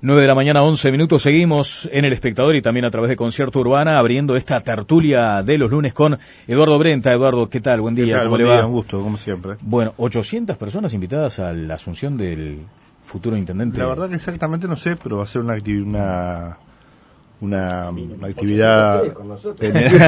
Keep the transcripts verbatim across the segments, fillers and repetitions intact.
nueve de la mañana, once minutos, seguimos en El Espectador y también a través de Concierto Urbana, abriendo esta tertulia de los lunes con Eduardo Brenta. Eduardo, ¿qué tal? Buen día. ¿Qué tal? ¿Cómo Buen le día, va? un gusto, como siempre. Bueno, ochocientas personas invitadas a la asunción del futuro intendente. La verdad que exactamente no sé, pero va a ser una actividad, una... una, una actividad en el, sí,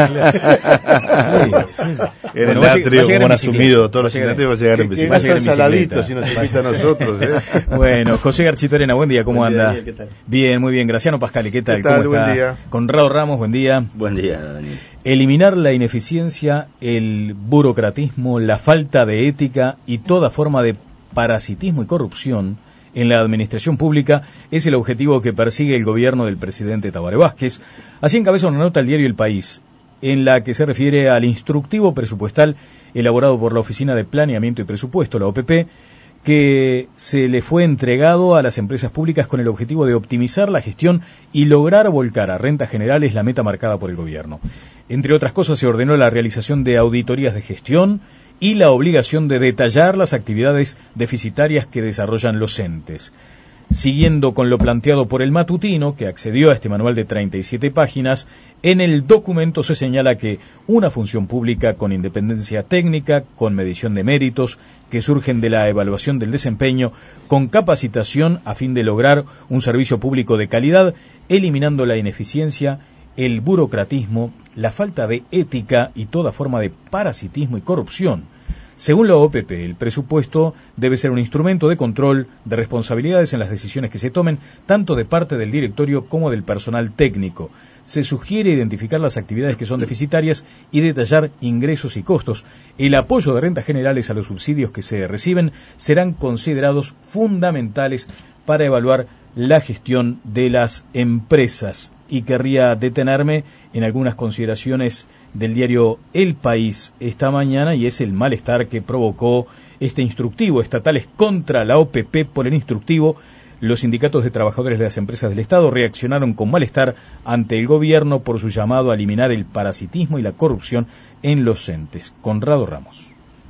sí. en el bueno, atrio, como han asumido todos los intendentes, va a llegar en bicicleta. Va a llegar en bicicleta. Si nos invita a nosotros, ¿eh? Bueno, José Garchitorena, buen día, ¿cómo buen anda? Día, Daniel, ¿qué tal? Bien, muy bien. Graciano Pascali, ¿qué tal? ¿Qué tal? ¿Cómo Buen está? Día. Conrado Ramos, buen día. Buen día, Daniel. Eliminar la ineficiencia, el burocratismo, la falta de ética y toda forma de parasitismo y corrupción en la administración pública es el objetivo que persigue el gobierno del presidente Tabaré Vázquez. Así encabeza una nota al diario El País, en la que se refiere al instructivo presupuestal elaborado por la Oficina de Planeamiento y Presupuesto, la O P P, que se le fue entregado a las empresas públicas con el objetivo de optimizar la gestión y lograr volcar a rentas generales la meta marcada por el gobierno. Entre otras cosas, se ordenó la realización de auditorías de gestión y la obligación de detallar las actividades deficitarias que desarrollan los entes. Siguiendo con lo planteado por el matutino, que accedió a este manual de treinta y siete páginas, en el documento se señala que una función pública con independencia técnica, con medición de méritos, que surgen de la evaluación del desempeño, con capacitación a fin de lograr un servicio público de calidad, eliminando la ineficiencia, el burocratismo, la falta de ética y toda forma de parasitismo y corrupción. Según la O P P, el presupuesto debe ser un instrumento de control de responsabilidades en las decisiones que se tomen, tanto de parte del directorio como del personal técnico. Se sugiere identificar las actividades que son deficitarias y detallar ingresos y costos. El apoyo de rentas generales a los subsidios que se reciben serán considerados fundamentales para evaluar la gestión de las empresas. Y querría detenerme en algunas consideraciones del diario El País esta mañana, y es el malestar que provocó este instructivo estatales contra la O P P. Por el instructivo, los sindicatos de trabajadores de las empresas del Estado reaccionaron con malestar ante el gobierno por su llamado a eliminar el parasitismo y la corrupción en los entes. Conrado Ramos.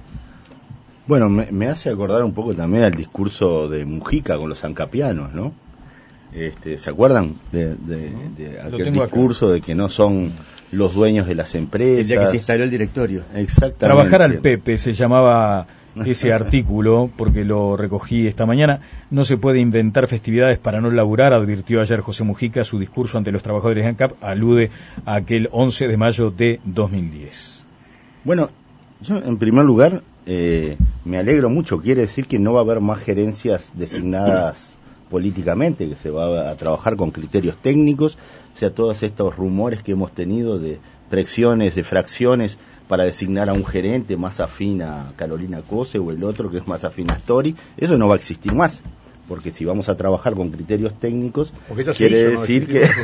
Bueno, me, me hace acordar un poco también al discurso de Mujica con los ancapianos, ¿no? Este, ¿se acuerdan de, de, de aquel discurso acá, de que no son los dueños de las empresas? El día que se instaló el directorio. Exactamente. Trabajar al Pepe se llamaba ese artículo, porque lo recogí esta mañana. No se puede inventar festividades para no laburar, advirtió ayer José Mujica. Su discurso ante los trabajadores de ANCAP alude a aquel once de mayo de dos mil diez. Bueno, yo en primer lugar eh, me alegro mucho. Quiere decir que no va a haber más gerencias designadas políticamente, que se va a trabajar con criterios técnicos. O sea, todos estos rumores que hemos tenido de presiones, de fracciones para designar a un gerente más afín a Carolina Cose o el otro que es más afín a Story, eso no va a existir más, porque si vamos a trabajar con criterios técnicos, quiere hizo, decir ¿no? que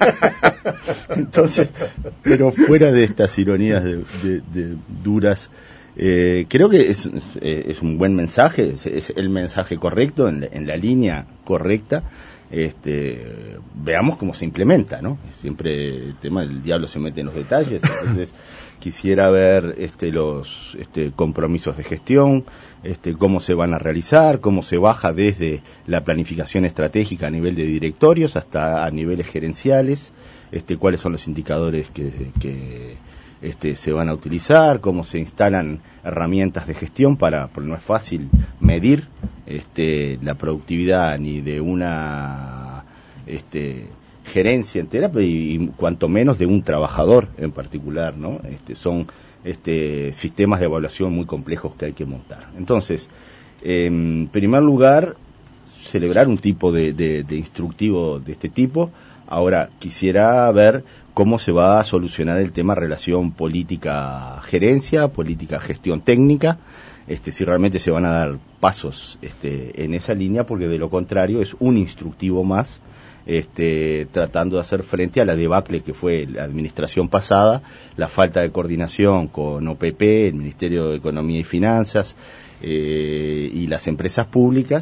entonces, pero fuera de estas ironías de, de, de duras, Eh, creo que es, es un buen mensaje, es, es el mensaje correcto, en la, en la línea correcta. Este, veamos cómo se implementa, ¿no? Siempre el tema del diablo se mete en los detalles, entonces quisiera ver este, los este, compromisos de gestión, este, cómo se van a realizar, cómo se baja desde la planificación estratégica a nivel de directorios hasta a niveles gerenciales, este, cuáles son los indicadores que... que Este, se van a utilizar, cómo se instalan herramientas de gestión para, porque no es fácil medir este, la productividad ni de una este, gerencia entera, y, y cuanto menos de un trabajador en particular, ¿no? Este, son este, sistemas de evaluación muy complejos que hay que montar. Entonces, en primer lugar, celebrar un tipo de, de, de instructivo de este tipo. Ahora, quisiera ver cómo se va a solucionar el tema relación política-gerencia, política-gestión técnica, este, si realmente se van a dar pasos este, en esa línea, porque de lo contrario es un instructivo más, este, tratando de hacer frente a la debacle que fue la administración pasada, la falta de coordinación con O P P, el Ministerio de Economía y Finanzas eh, y las empresas públicas,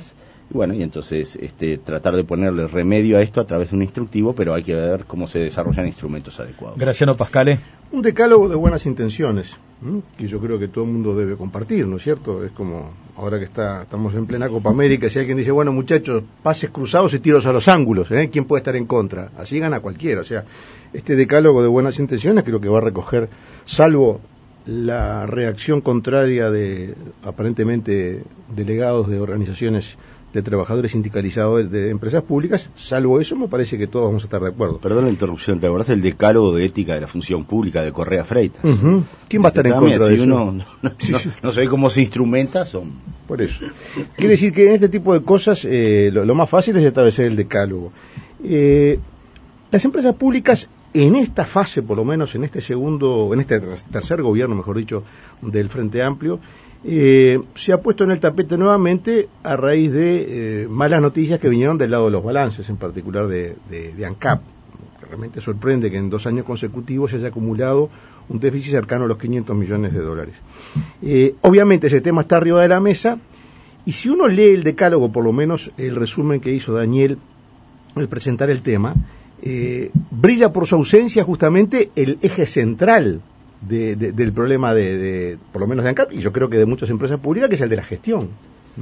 Y bueno, y entonces este, tratar de ponerle remedio a esto a través de un instructivo, pero hay que ver cómo se desarrollan instrumentos adecuados. Graciano Pascale. Un decálogo de buenas intenciones, ¿m? que yo creo que todo el mundo debe compartir, ¿no es cierto? Es como ahora que está estamos en plena Copa América, si alguien dice, bueno muchachos, pases cruzados y tiros a los ángulos, ¿eh? ¿Quién puede estar en contra? Así gana cualquiera. O sea, este decálogo de buenas intenciones creo que va a recoger, salvo la reacción contraria de aparentemente delegados de organizaciones de trabajadores sindicalizados de, de empresas públicas, salvo eso me parece que todos vamos a estar de acuerdo. Perdón la interrupción, ¿te acordás del decálogo de ética de la función pública de Correa Freitas? Uh-huh. ¿Quién va a estar en contra si de eso? Uno, no, no, sí, no, sí. no sabe cómo se instrumenta, son... Por eso. Quiere decir que en este tipo de cosas eh, lo, lo más fácil es establecer el decálogo. Eh, las empresas públicas en esta fase, por lo menos en este segundo, en este tercer gobierno, mejor dicho, del Frente Amplio, eh, se ha puesto en el tapete nuevamente a raíz de eh, malas noticias que vinieron del lado de los balances, en particular de, de, de ANCAP. Realmente sorprende que en dos años consecutivos se haya acumulado un déficit cercano a los quinientos millones de dólares. Eh, obviamente ese tema está arriba de la mesa, y si uno lee el decálogo, por lo menos el resumen que hizo Daniel al presentar el tema, eh, brilla por su ausencia justamente el eje central de, de, del problema de, de, por lo menos de ANCAP, y yo creo que de muchas empresas públicas, que es el de la gestión. ¿Mm?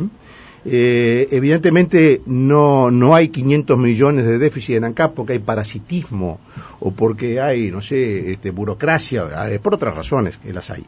Eh, evidentemente no no hay quinientos millones de déficit en ANCAP porque hay parasitismo o porque hay, no sé, este, burocracia, eh, por otras razones que las hay.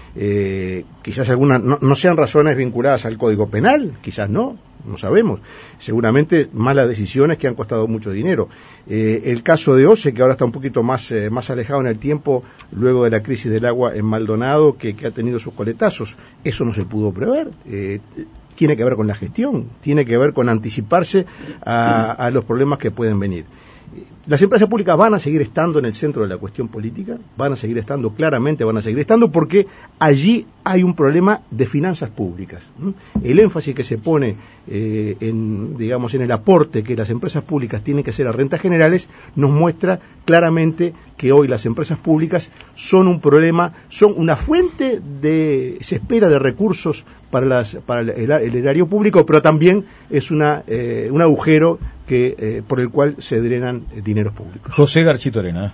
Eh, quizás algunas no, no sean razones vinculadas al Código Penal, quizás no, no sabemos. Seguramente malas decisiones que han costado mucho dinero. Eh, el caso de OCE, que ahora está un poquito más, eh, más alejado en el tiempo, luego de la crisis del agua en Maldonado, que, que ha tenido sus coletazos, eso no se pudo prever. Eh, tiene que ver con la gestión, tiene que ver con anticiparse a, a los problemas que pueden venir. Las empresas públicas van a seguir estando en el centro de la cuestión política, van a seguir estando, claramente van a seguir estando, porque allí hay un problema de finanzas públicas. El énfasis que se pone eh, en, digamos, en el aporte que las empresas públicas tienen que hacer a rentas generales nos muestra claramente que hoy las empresas públicas son un problema, son una fuente de, se espera, de recursos para, las, para el, el erario público, pero también es una, eh, un agujero que eh, por el cual se drenan eh, dineros públicos. José Garchito Arena.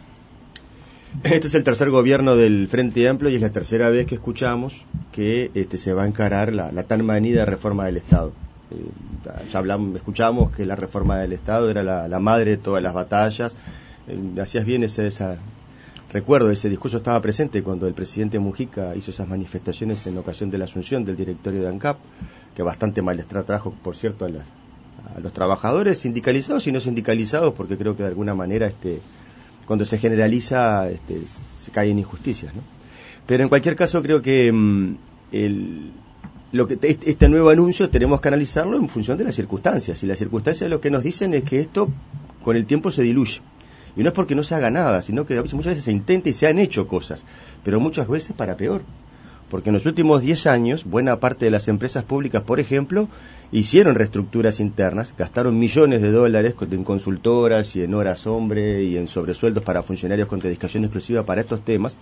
Este es el tercer gobierno del Frente Amplio y es la tercera vez que escuchamos que este, se va a encarar la, la tan manida reforma del Estado. Eh, ya hablamos, escuchamos que la reforma del Estado era la, la madre de todas las batallas. Eh, hacías bien ese, esa, recuerdo, ese discurso estaba presente cuando el presidente Mujica hizo esas manifestaciones en ocasión de la asunción del directorio de ANCAP, que bastante malestar trajo, por cierto, a, las, a los trabajadores sindicalizados y no sindicalizados, porque creo que de alguna manera este cuando se generaliza este, se cae en injusticias, ¿no? Pero en cualquier caso creo que mmm, el, lo que este nuevo anuncio tenemos que analizarlo en función de las circunstancias, y las circunstancias lo que nos dicen es que esto con el tiempo se diluye, y no es porque no se haga nada, sino que muchas veces se intenta y se han hecho cosas, pero muchas veces para peor, porque en los últimos diez años buena parte de las empresas públicas, por ejemplo, hicieron reestructuras internas, gastaron millones de dólares en consultoras y en horas hombre y en sobresueldos para funcionarios con dedicación exclusiva para estos temas,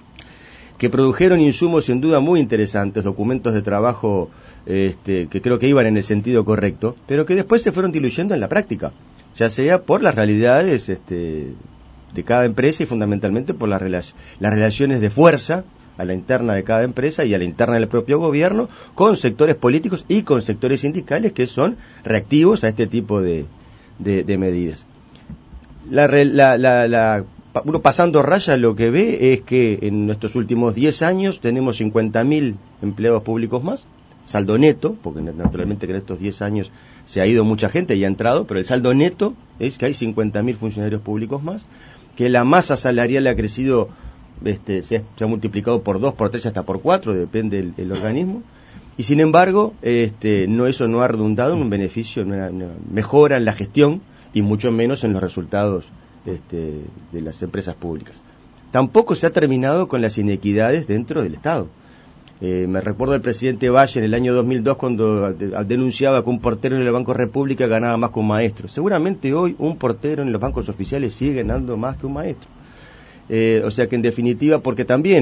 que produjeron insumos sin duda muy interesantes, documentos de trabajo este, que creo que iban en el sentido correcto, pero que después se fueron diluyendo en la práctica, ya sea por las realidades este, de cada empresa y fundamentalmente por las, rela- las relaciones de fuerza a la interna de cada empresa y a la interna del propio gobierno, con sectores políticos y con sectores sindicales que son reactivos a este tipo de, de, de medidas. La, la, la, la, uno pasando raya lo que ve es que en nuestros últimos diez años tenemos cincuenta mil empleados públicos más, saldo neto, porque naturalmente que en estos diez años se ha ido mucha gente y ha entrado, pero el saldo neto es que hay cincuenta mil funcionarios públicos más, que la masa salarial ha crecido, Este, se, ha, se ha multiplicado por dos, por tres, hasta por cuatro, depende del el organismo, y sin embargo este, no eso no ha redundado en un beneficio, en una, una mejora en la gestión y mucho menos en los resultados este, de las empresas públicas. Tampoco se ha terminado con las inequidades dentro del Estado. Eh, me recuerdo el presidente Valle en el año dos mil dos cuando de, denunciaba que un portero en el Banco República ganaba más que un maestro. Seguramente hoy un portero en los bancos oficiales sigue ganando más que un maestro. Eh, o sea que en definitiva, porque también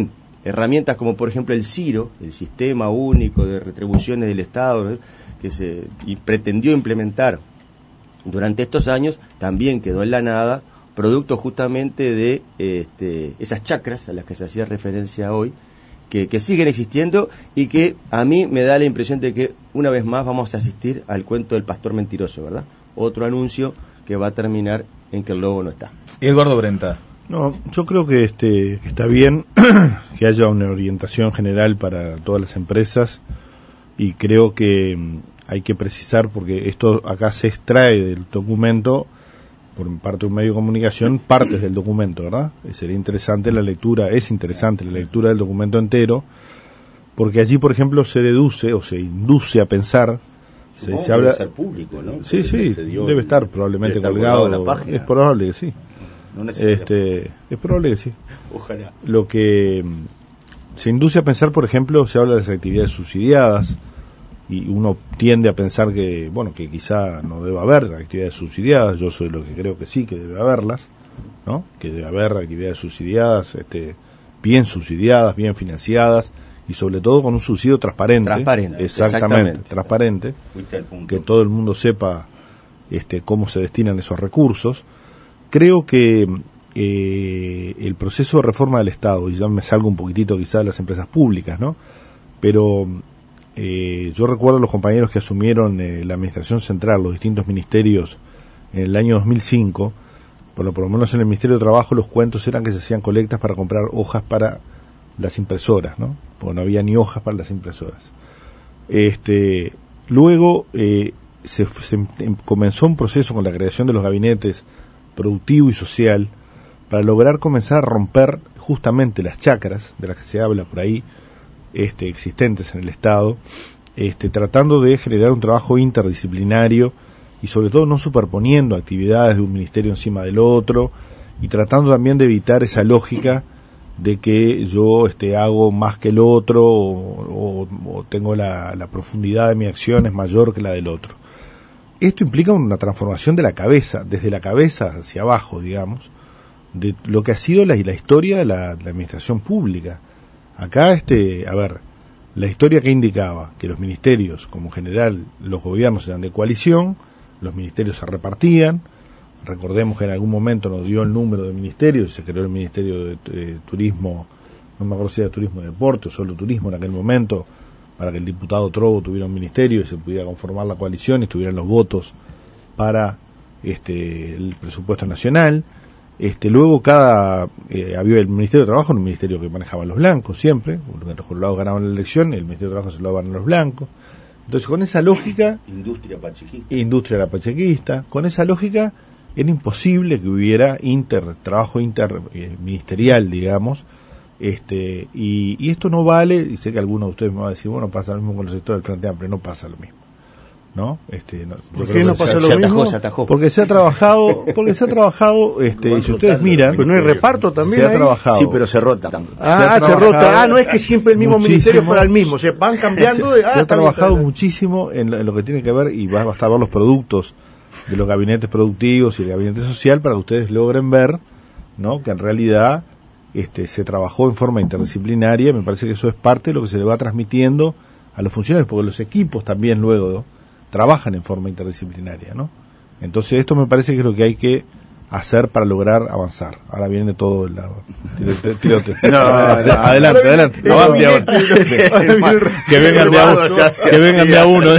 herramientas como por ejemplo el CIRO, el Sistema Único de Retribuciones del Estado, ¿no?, que se y pretendió implementar durante estos años, también quedó en la nada, producto justamente de este, esas chacras a las que se hacía referencia hoy, que, que siguen existiendo y que a mí me da la impresión de que una vez más vamos a asistir al cuento del pastor mentiroso, ¿verdad? Otro anuncio que va a terminar en que el lobo no está. Eduardo Brenta. No, yo creo que este que está bien que haya una orientación general para todas las empresas, y creo que mm, hay que precisar, porque esto acá se extrae del documento por parte de un medio de comunicación, partes del documento, ¿verdad? Y sería interesante la lectura, es interesante la lectura del documento entero, porque allí, por ejemplo, se deduce o se induce a pensar, se, se habla, debe ser público, ¿no? Sí, sí, se dio, debe estar probablemente debe estar colgado, en la página. Es probable que sí. No este, es probable que sí. Ojalá. Lo que mm, se induce a pensar, por ejemplo, se habla de las actividades subsidiadas, y uno tiende a pensar que, bueno, que quizá no deba haber actividades subsidiadas. Yo soy lo que creo que sí, que debe haberlas, ¿no? Que debe haber actividades subsidiadas, este, bien subsidiadas, bien financiadas, y sobre todo con un subsidio transparente. Transparente, exactamente, exactamente. transparente, Fuiste al punto. que todo el mundo sepa este, cómo se destinan esos recursos. Creo que eh, el proceso de reforma del Estado, y ya me salgo un poquitito quizá de las empresas públicas, ¿no? Pero eh, yo recuerdo a los compañeros que asumieron eh, la administración central, los distintos ministerios, en el año dos mil cinco, por lo, por lo menos en el Ministerio de Trabajo los cuentos eran que se hacían colectas para comprar hojas para las impresoras, ¿no? Porque no había ni hojas para las impresoras. Este, luego eh, se, se comenzó un proceso con la creación de los gabinetes productivo y social para lograr comenzar a romper justamente las chacras de las que se habla por ahí, este, existentes en el Estado, este, tratando de generar un trabajo interdisciplinario y sobre todo no superponiendo actividades de un ministerio encima del otro, y tratando también de evitar esa lógica de que yo este, hago más que el otro, o, o, o tengo la, la profundidad de mi acción es mayor que la del otro. Esto implica una transformación de la cabeza, desde la cabeza hacia abajo, digamos, de lo que ha sido la, la historia de la, la administración pública. Acá, este, a ver, la historia que indicaba que los ministerios, como en general los gobiernos eran de coalición, los ministerios se repartían. Recordemos que en algún momento nos dio el número de ministerios, se creó el Ministerio de, de Turismo, no me acuerdo si era Turismo y Deporte o solo Turismo en aquel momento, para que el diputado Trovo tuviera un ministerio y se pudiera conformar la coalición y tuvieran los votos para este el presupuesto nacional. Este luego cada eh, había el Ministerio de Trabajo, un ministerio que manejaban los blancos siempre, los colorados ganaban la elección y el Ministerio de Trabajo se lo daban a los blancos. Entonces, con esa lógica, industria pachequista, industria la pachequista, con esa lógica era imposible que hubiera inter trabajo interministerial, digamos. Este, y, y esto no vale, y sé que alguno de ustedes me va a decir, bueno, pasa lo mismo con el sector del Frente Amplio, no pasa lo mismo, ¿no? Este, no, ¿Por qué no pasa lo se mismo? Atajó, se atajó. Porque se ha trabajado, porque se ha trabajado, este, y si ustedes miran, pero no hay reparto también. Se ha trabajado. Sí, pero se rota. Ah, se, se rota. Ah, no es que siempre el mismo ministerio fuera el mismo, se van cambiando. Se, de, ah, se ha trabajado bien, muchísimo en lo, en lo que tiene que ver, y va a bastar ver los productos de los gabinetes productivos y el gabinete social para que ustedes logren ver, ¿no?, que en realidad este se trabajó en forma interdisciplinaria. Me parece que eso es parte de lo que se le va transmitiendo a los funcionarios, porque los equipos también luego, ¿no?, trabajan en forma interdisciplinaria, ¿no? Entonces esto me parece que es lo que hay que hacer para lograr avanzar. Ahora viene todo el lado. Tirote, tirote. No, no, adelante, adelante. No, avante, avante. Que vengan de a uno. Que vengan de a uno.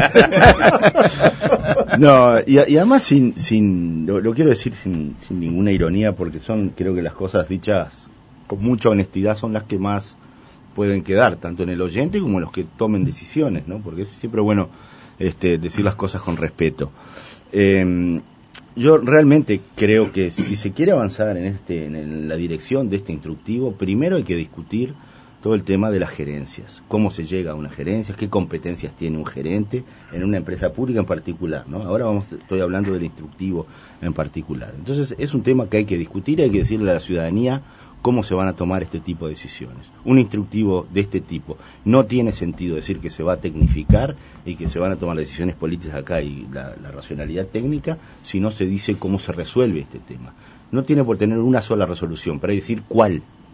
No, y, y además sin, sin lo, lo quiero decir sin, sin ninguna ironía, porque son, creo que las cosas dichas con mucha honestidad son las que más pueden quedar, tanto en el oyente como en los que tomen decisiones, ¿no? Porque es siempre bueno este, decir las cosas con respeto. Eh, yo realmente creo que si se quiere avanzar en este, en la dirección de este instructivo, primero hay que discutir todo el tema de las gerencias, cómo se llega a una gerencia, qué competencias tiene un gerente en una empresa pública en particular, ¿no? Ahora vamos, estoy hablando del instructivo en particular. Entonces es un tema que hay que discutir, hay que decirle a la ciudadanía cómo se van a tomar este tipo de decisiones. Un instructivo de este tipo no tiene sentido decir que se va a tecnificar y que se van a tomar decisiones políticas acá y la, la racionalidad técnica si no se dice cómo se resuelve este tema. No tiene por tener una sola resolución, pero hay que decir cuál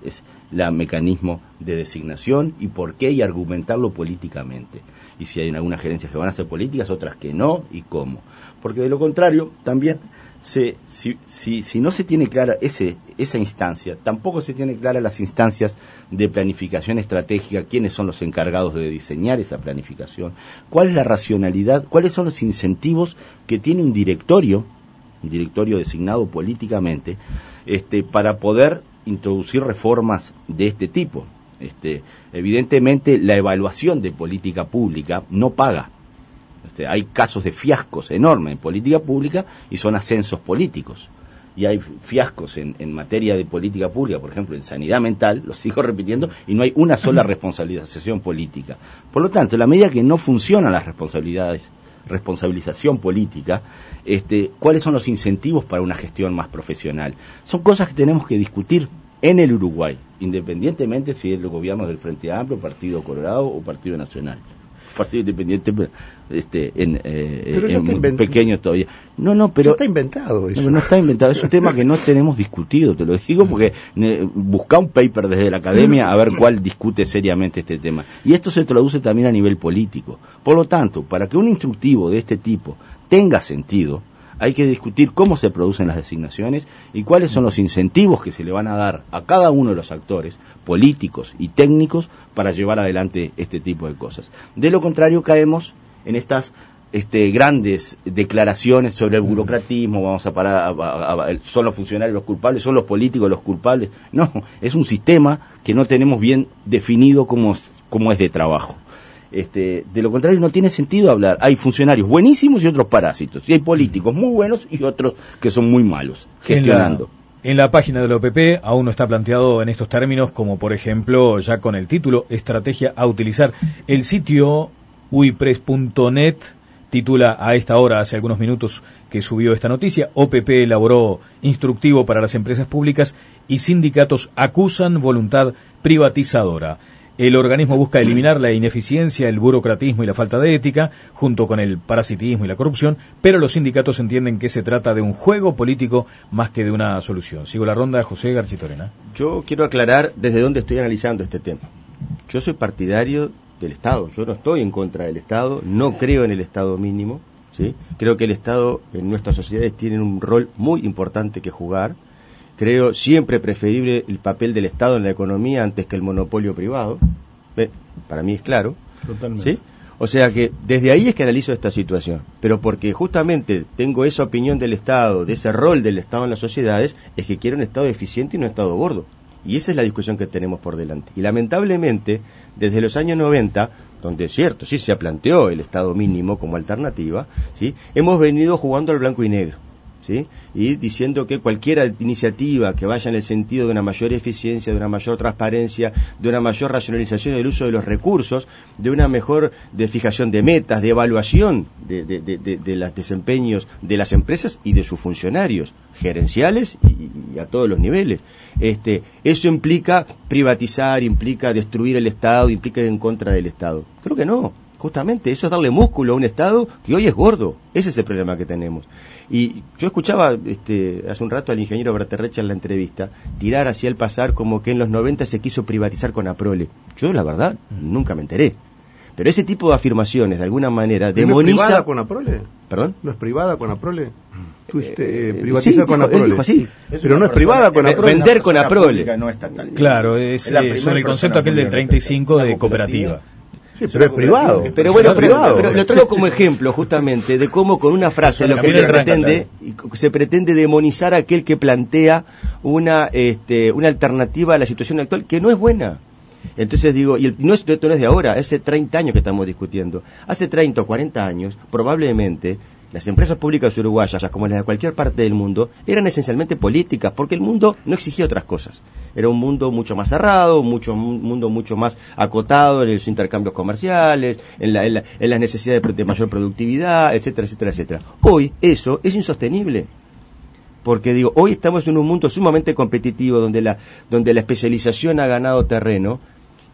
es el mecanismo de designación y por qué, y argumentarlo políticamente. Y si hay algunas gerencias que van a hacer políticas, otras que no, y cómo. Porque de lo contrario, también, se, si, si, si no se tiene clara ese, esa instancia, tampoco se tiene clara las instancias de planificación estratégica, quiénes son los encargados de diseñar esa planificación, cuál es la racionalidad, cuáles son los incentivos que tiene un directorio, un directorio designado políticamente, este, para poder introducir reformas de este tipo. Este, evidentemente la evaluación de política pública no paga. Este, hay casos de fiascos enormes en política pública y son ascensos políticos. Y hay fiascos en, en materia de política pública, por ejemplo, en sanidad mental, lo sigo repitiendo, y no hay una sola responsabilización política. Por lo tanto, en la medida que no funcionan las responsabilidades, responsabilización política, este, ¿cuáles son los incentivos para una gestión más profesional? Son cosas que tenemos que discutir en el Uruguay, independientemente si es el gobierno del Frente Amplio, Partido Colorado o Partido Nacional. Partido Independiente, este, en, eh, en pequeño todavía. No, no, pero... Ya está inventado eso. No, no está inventado, es un tema que no tenemos discutido, te lo digo, porque eh, busca un paper desde la academia a ver cuál discute seriamente este tema. Y esto se traduce también a nivel político. Por lo tanto, para que un instructivo de este tipo tenga sentido, hay que discutir cómo se producen las designaciones y cuáles son los incentivos que se le van a dar a cada uno de los actores, políticos y técnicos, para llevar adelante este tipo de cosas. De lo contrario, caemos en estas este, grandes declaraciones sobre el burocratismo, vamos a parar, a, a, a, son los funcionarios los culpables, son los políticos los culpables. No, es un sistema que no tenemos bien definido cómo, cómo es de trabajo. Este, de lo contrario no tiene sentido hablar. Hay funcionarios buenísimos y otros parásitos, y hay políticos muy buenos y otros que son muy malos gestionando. En la, en la página de la O P P aún no está planteado en estos términos, como por ejemplo ya con el título Estrategia a utilizar. El sitio uipress punto net titula a esta hora, hace algunos minutos que subió esta noticia: O P P elaboró instructivo para las empresas públicas y sindicatos acusan voluntad privatizadora. El organismo busca eliminar la ineficiencia, el burocratismo y la falta de ética, junto con el parasitismo y la corrupción, pero los sindicatos entienden que se trata de un juego político más que de una solución. Sigo la ronda, José Garchitorena. Yo quiero aclarar desde dónde estoy analizando este tema. Yo soy partidario del Estado, yo no estoy en contra del Estado, no creo en el Estado mínimo, ¿sí? Creo que el Estado en nuestras sociedades tiene un rol muy importante que jugar. Creo siempre preferible el papel del Estado en la economía antes que el monopolio privado. ¿Ve? Para mí es claro. Totalmente. ¿Sí? O sea que desde ahí es que analizo esta situación. Pero porque justamente tengo esa opinión del Estado, de ese rol del Estado en las sociedades, es que quiero un Estado eficiente y no un Estado gordo. Y esa es la discusión que tenemos por delante. Y lamentablemente, desde los años noventa, donde es cierto, sí se planteó el Estado mínimo como alternativa, ¿sí? Hemos venido jugando al blanco y negro. ¿Sí? Y diciendo que cualquier iniciativa que vaya en el sentido de una mayor eficiencia, de una mayor transparencia, de una mayor racionalización del uso de los recursos, de una mejor de fijación de metas, de evaluación de, de, de, de, de los desempeños de las empresas y de sus funcionarios, gerenciales y, y a todos los niveles. Este, eso implica privatizar, implica destruir el Estado, implica ir en contra del Estado. Creo que no. Justamente eso es darle músculo a un Estado que hoy es gordo. Ese es el problema que tenemos. Y yo escuchaba este, hace un rato al ingeniero Berterrecha en la entrevista tirar hacia el pasar como que en los noventa se quiso privatizar con Aprole. Yo, la verdad, nunca me enteré. Pero ese tipo de afirmaciones, de alguna manera, demoniza... ¿No es privada con Aprole? ¿Perdón? ¿No es privada con Aprole? Tuviste, eh, privatiza sí, con dijo, Aprole. Dijo así. Es pero no es privada con Aprole. Vender con Aprole. No estatal. Claro, es, es sobre el concepto aquel del treinta y cinco de cooperativa. Sí, pero es privado. Pero bueno, pero, pero lo traigo como ejemplo justamente de cómo con una frase lo que se pretende se pretende demonizar a aquel que plantea una este, una alternativa a la situación actual que no es buena. Entonces digo, y el, no, es, esto no es de ahora, hace treinta años que estamos discutiendo. Hace treinta o cuarenta años, probablemente, las empresas públicas uruguayas, como las de cualquier parte del mundo, eran esencialmente políticas, porque el mundo no exigía otras cosas. Era un mundo mucho más cerrado, mucho, un mundo mucho más acotado en los intercambios comerciales, en, la, en, la, en las necesidades de, de mayor productividad, etcétera, etcétera, etcétera. Hoy eso es insostenible. Porque digo, hoy estamos en un mundo sumamente competitivo donde la, donde la especialización ha ganado terreno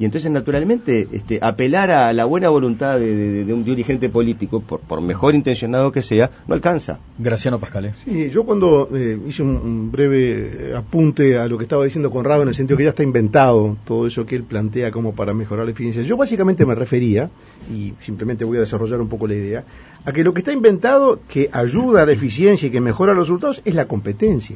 Y entonces, naturalmente, este, apelar a la buena voluntad de, de, de un dirigente político, por, por mejor intencionado que sea, no alcanza. Graciano Pascale. Sí, yo cuando eh, hice un, un breve apunte a lo que estaba diciendo Conrado, en el sentido que ya está inventado todo eso que él plantea como para mejorar la eficiencia, yo básicamente me refería, y simplemente voy a desarrollar un poco la idea, a que lo que está inventado que ayuda a la eficiencia y que mejora los resultados es la competencia.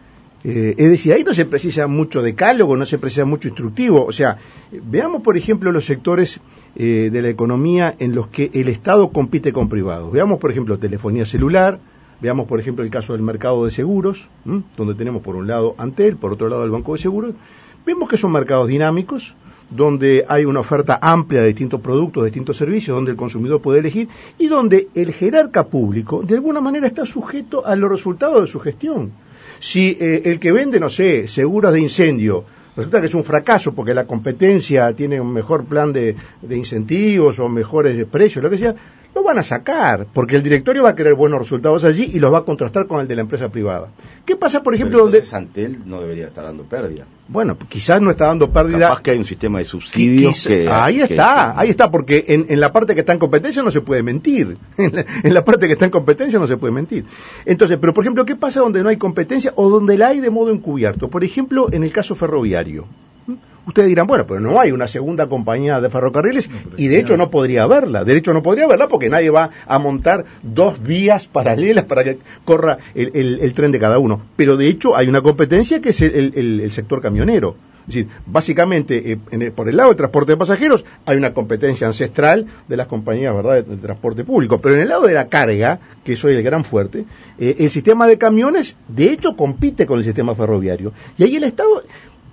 Eh, es decir, ahí no se precisa mucho decálogo, no se precisa mucho instructivo. O sea, veamos por ejemplo los sectores eh, de la economía en los que el Estado compite con privados. Veamos por ejemplo telefonía celular, veamos por ejemplo el caso del mercado de seguros, ¿m? Donde tenemos por un lado Antel, por otro lado el Banco de Seguros. Vemos que son mercados dinámicos, donde hay una oferta amplia de distintos productos, de distintos servicios, donde el consumidor puede elegir y donde el jerarca público de alguna manera está sujeto a los resultados de su gestión. Si eh, el que vende, no sé, seguros de incendio, resulta que es un fracaso porque la competencia tiene un mejor plan de, de incentivos o mejores precios, lo que sea, lo van a sacar, porque el directorio va a querer buenos resultados allí y los va a contrastar con el de la empresa privada. ¿Qué pasa, por ejemplo, donde donde Antel no debería estar dando pérdida? Bueno, quizás no está dando pérdida. Capaz que hay un sistema de subsidios que, ahí que, está, que... ahí está, porque en, en la parte que está en competencia no se puede mentir. En la, en la parte que está en competencia no se puede mentir. Entonces, pero por ejemplo, ¿qué pasa donde no hay competencia o donde la hay de modo encubierto? Por ejemplo, en el caso ferroviario. Ustedes dirán, bueno, pero no hay una segunda compañía de ferrocarriles, no, y de hecho no podría haberla, de hecho no podría haberla porque nadie va a montar dos vías paralelas para que corra el, el, el tren de cada uno, pero de hecho hay una competencia que es el, el, el sector camionero. Es decir, básicamente, eh, en el, por el lado del transporte de pasajeros, hay una competencia ancestral de las compañías, ¿verdad?, de, de transporte público. Pero en el lado de la carga, que es hoy el gran fuerte, eh, el sistema de camiones, de hecho, compite con el sistema ferroviario. Y ahí el Estado...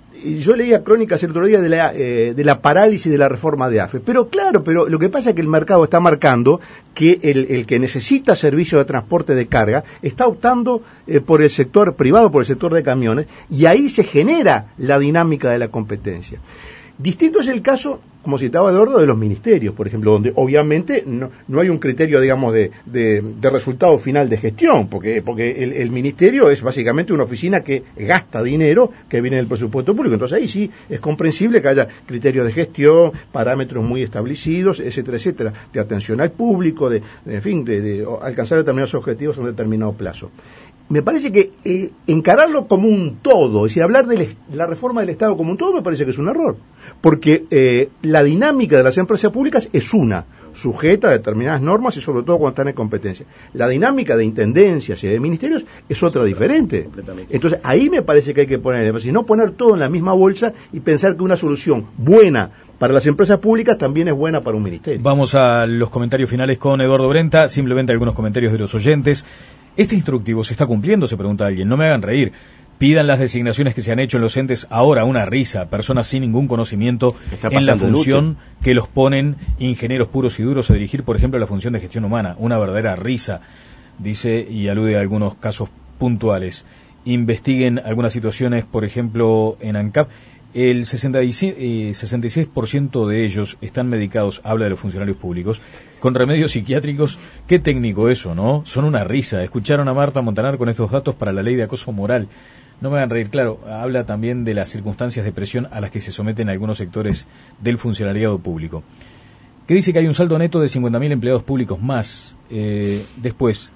Yo leía crónicas el otro día de la, eh, de la parálisis de la reforma de A F E. Pero claro, pero lo que pasa es que el mercado está marcando que el, el que necesita servicio de transporte de carga está optando eh, por el sector privado, por el sector de camiones, y ahí se genera la dinámica de la competencia. Distinto es el caso, como citaba Eduardo, de los ministerios, por ejemplo, donde obviamente no, no hay un criterio, digamos, de, de, de resultado final de gestión, porque, porque el, el ministerio es básicamente una oficina que gasta dinero que viene del presupuesto público. Entonces ahí sí es comprensible que haya criterios de gestión, parámetros muy establecidos, etcétera, etcétera, de atención al público, de, de en fin, de, de alcanzar determinados objetivos en un determinado plazo. Me parece que eh, encararlo como un todo, es decir, hablar de la reforma del Estado como un todo, me parece que es un error, porque eh, la dinámica de las empresas públicas es una, sujeta a determinadas normas y sobre todo cuando están en competencia. La dinámica de intendencias y de ministerios es otra diferente. Entonces ahí me parece que hay que poner, es decir, no poner todo en la misma bolsa y pensar que una solución buena para las empresas públicas también es buena para un ministerio. Vamos a los comentarios finales con Eduardo Brenta, simplemente algunos comentarios de los oyentes. ¿Este instructivo se está cumpliendo?, se pregunta alguien. No me hagan reír. Pidan las designaciones que se han hecho en los entes ahora, una risa, personas sin ningún conocimiento en la función que los ponen ingenieros puros y duros a dirigir, por ejemplo, la función de gestión humana. Una verdadera risa, dice, y alude a algunos casos puntuales. Investiguen algunas situaciones, por ejemplo, en ANCAP. El sesenta y seis por ciento de ellos están medicados, habla de los funcionarios públicos, con remedios psiquiátricos. Qué técnico eso, ¿no? Son una risa. Escucharon a Marta Montanar con estos datos para la ley de acoso moral. No me hagan reír, claro, habla también de las circunstancias de presión a las que se someten algunos sectores del funcionariado público. Que dice que hay un saldo neto de cincuenta mil empleados públicos más. Eh, después,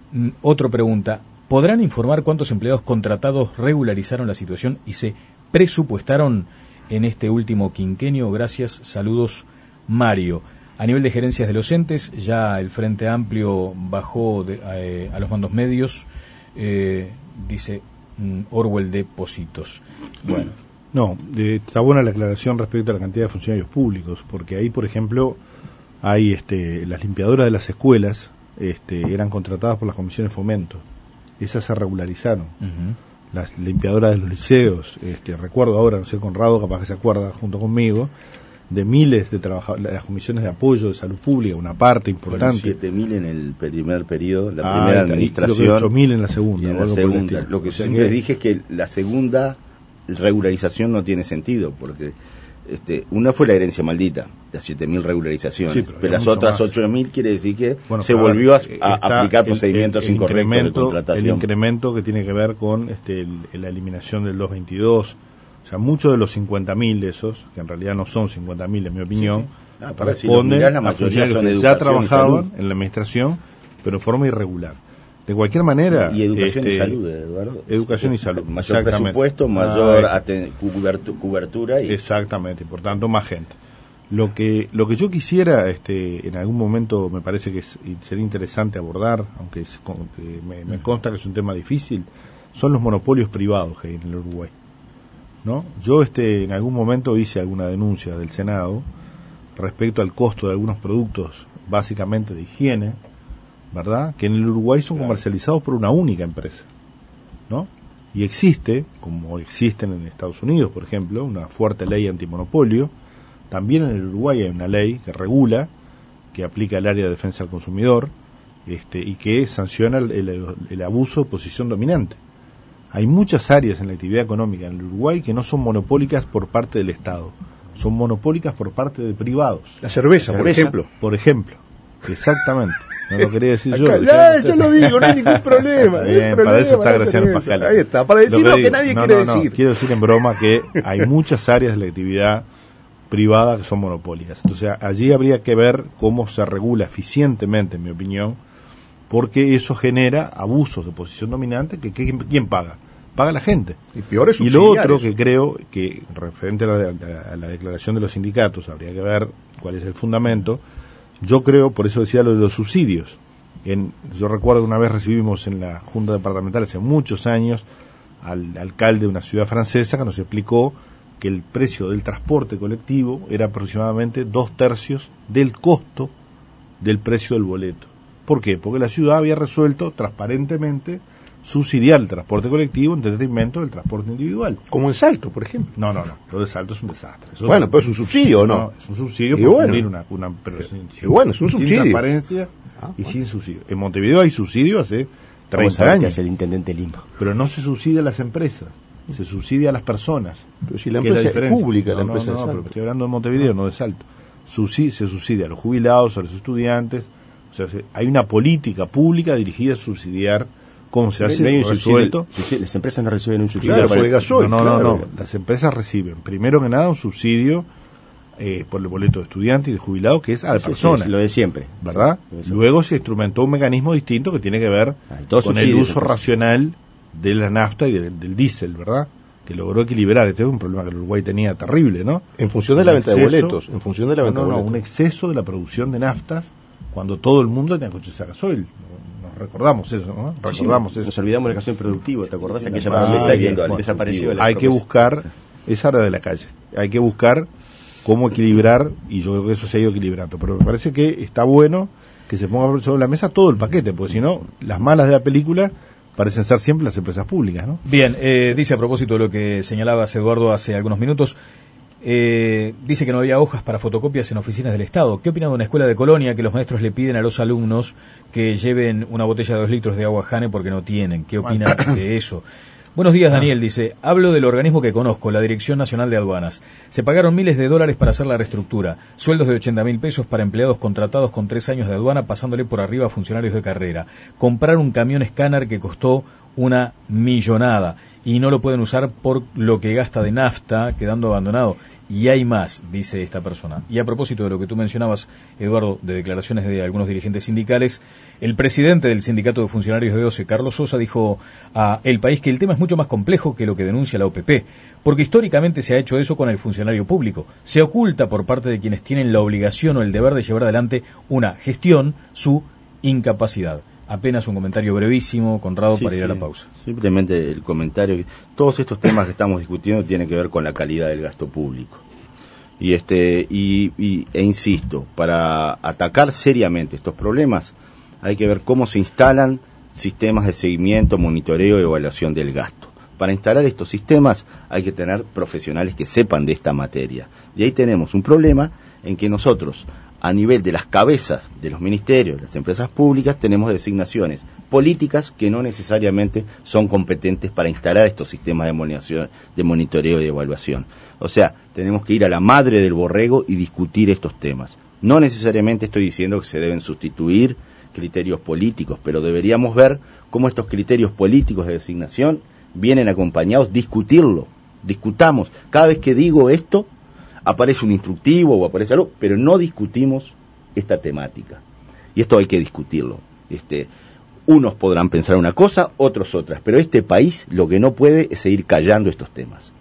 otro pregunta, ¿podrán informar cuántos empleados contratados regularizaron la situación y se presupuestaron en este último quinquenio? Gracias, saludos, Mario. A nivel de gerencias de los entes, ya el Frente Amplio bajó de, eh, a los mandos medios, eh, dice mm, Orwell de Positos. Bueno. No, de, está buena la aclaración respecto a la cantidad de funcionarios públicos, porque ahí, por ejemplo, hay este, las limpiadoras de las escuelas este, eran contratadas por las comisiones de fomento. Esas se regularizaron. Uh-huh. Las limpiadoras de los liceos, este, recuerdo ahora, no sé, Conrado capaz que se acuerda junto conmigo, de miles de trabajadores, las comisiones de apoyo de salud pública, una parte importante. siete mil en el primer periodo, la ah, primera administración. ocho mil en la segunda. Y en la segunda. Lo que o sea siempre que... dije es que la segunda regularización no tiene sentido, porque este, una fue la herencia maldita, las siete mil regularizaciones, sí, pero, pero las otras ocho mil quiere decir que bueno, se volvió a, a aplicar el, procedimientos el, el incorrectos de contratación. El incremento que tiene que ver con este, el, la eliminación del doscientos veintidós, O sea, muchos de los cincuenta mil de esos, que en realidad no son cincuenta mil en mi opinión, Sí, sí. Ah, para responden si la a funcionarios que ya trabajaban en la administración, pero en forma irregular. De cualquier manera... Y educación este, y salud, Eduardo. Educación y salud. Mayor presupuesto, mayor ah, aten- cubertu- cobertura. Y... Exactamente, por tanto, más gente. Lo que lo que yo quisiera, este, en algún momento me parece que es, sería interesante abordar, aunque es, eh, me, me consta que es un tema difícil, son los monopolios privados que hay en el Uruguay, ¿no? Yo este en algún momento hice alguna denuncia del Senado respecto al costo de algunos productos, básicamente de higiene, ¿verdad? Que en el Uruguay son comercializados por una única empresa, ¿no? Y existe, como existen en Estados Unidos, por ejemplo, una fuerte ley antimonopolio. También en el Uruguay hay una ley que regula, que aplica el área de defensa del consumidor, este, y que sanciona el, el, el abuso de posición dominante. Hay muchas áreas en la actividad económica en el Uruguay que no son monopólicas por parte del Estado, son monopólicas por parte de privados. La cerveza, La por cerveza, ejemplo. Por ejemplo, exactamente. No lo quería decir yo. Acá, ya, yo lo digo, no hay ningún problema. Está bien, no hay para problema, eso está la Graciano cerveza. Pascal. Ahí está, para decir lo que, digo, nadie no, quiere no, decir. No, quiero decir en broma que hay muchas áreas de la actividad privada que son monopólicas. Entonces allí habría que ver cómo se regula eficientemente, en mi opinión, porque eso genera abusos de posición dominante que, que ¿quién paga? Paga la gente. Y peor es Y lo otro que creo que, referente a la, a la declaración de los sindicatos, habría que ver cuál es el fundamento. Yo creo, por eso decía lo de los subsidios. En, yo recuerdo una vez recibimos en la Junta Departamental hace muchos años al alcalde de una ciudad francesa que nos explicó que el precio del transporte colectivo era aproximadamente dos tercios del costo del precio del boleto. ¿Por qué? Porque la ciudad había resuelto transparentemente subsidiar el transporte colectivo en detrimento del transporte individual. Como en Salto, por ejemplo. No, no, no. Lo de Salto es un desastre. Eso Bueno, es, pero es un subsidio, ¿o no? no? Es un subsidio Y por bueno. cumplir una... una pero sin, Y bueno, es un sin subsidio. transparencia Ah, y bueno. sin subsidio. En Montevideo hay subsidio hace Vamos treinta a ver qué años. hace el intendente Lima. Pero no se subsidia a las empresas, se subsidia a las personas. Pero si la ¿Qué es empresa es diferencia? pública, no, la no, empresa no, de no, Salto. pero estoy hablando de Montevideo, no de Salto. Subsi- se subsidia a los jubilados, a los estudiantes. O sea, se- hay una política pública dirigida a subsidiar cómo se hace No hay un resuelto. subsidio, las empresas no reciben un subsidio. Claro, para- por el gasoil, no, no, no, claro. no. Las empresas reciben, primero que nada, un subsidio eh, por el boleto de estudiante y de jubilado, que es a la Sí, sí, persona. sí, lo de siempre. ¿Verdad? Lo de siempre. Luego se instrumentó un mecanismo distinto que tiene que ver Ah, dos con el subsidios, uso entonces. racional de la nafta y del, del diésel, ¿verdad? Que logró equilibrar. Este es un problema que el Uruguay tenía terrible, ¿no? En función de la Un venta de exceso- boletos. En función de la No, venta no, de no, boletos. un exceso de la producción de naftas cuando todo el mundo tenía coches a gasoil. Nos recordamos eso, ¿no? Sí, Recordamos nos eso. olvidamos de la gasoil productiva, ¿te acordás? Aquella Ah, promesa que bien, bueno, desapareció. la Hay que promesa. buscar, es hora de la calle, hay que buscar cómo equilibrar, y yo creo que eso se ha ido equilibrando, pero me parece que está bueno que se ponga sobre la mesa todo el paquete, porque si no, las malas de la película parecen ser siempre las empresas públicas, ¿no? Bien, eh, dice a propósito de lo que señalabas, Eduardo, hace algunos minutos, eh, dice que no había hojas para fotocopias en oficinas del Estado. ¿Qué opina de una escuela de Colonia que los maestros le piden a los alumnos que lleven una botella de dos litros de agua Jane porque no tienen? ¿Qué opina de eso? Buenos días, Daniel, dice, hablo del organismo que conozco, la Dirección Nacional de Aduanas. Se pagaron miles de dólares para hacer la reestructura, sueldos de ochenta mil pesos para empleados contratados con tres años de aduana, pasándole por arriba a funcionarios de carrera. Comprar un camión escáner que costó una millonada y no lo pueden usar por lo que gasta de nafta, quedando abandonado. Y hay más, dice esta persona. Y a propósito de lo que tú mencionabas, Eduardo, de declaraciones de algunos dirigentes sindicales, el presidente del Sindicato de Funcionarios de OCE, Carlos Sosa, dijo a El País que el tema es mucho más complejo que lo que denuncia la O P P, porque históricamente se ha hecho eso con el funcionario público. Se oculta por parte de quienes tienen la obligación o el deber de llevar adelante una gestión su incapacidad. Apenas un comentario brevísimo, Conrado, Sí, para ir a sí. la pausa. Simplemente el comentario. que Todos estos temas que estamos discutiendo tienen que ver con la calidad del gasto público. Y este y, y e insisto, para atacar seriamente estos problemas hay que ver cómo se instalan sistemas de seguimiento, monitoreo y evaluación del gasto. Para instalar estos sistemas hay que tener profesionales que sepan de esta materia. Y ahí tenemos un problema en que nosotros, a nivel de las cabezas de los ministerios, de las empresas públicas, tenemos designaciones políticas que no necesariamente son competentes para instalar estos sistemas de monitoreo, de monitoreo y evaluación. O sea, tenemos que ir a la madre del borrego y discutir estos temas. No necesariamente estoy diciendo que se deben sustituir criterios políticos, pero deberíamos ver cómo estos criterios políticos de designación vienen acompañados, discutirlo discutamos. Cada vez que digo esto, aparece un instructivo o aparece algo, pero no discutimos esta temática. Y esto hay que discutirlo. Este, unos podrán pensar una cosa, otros otras, pero este país lo que no puede es seguir callando estos temas.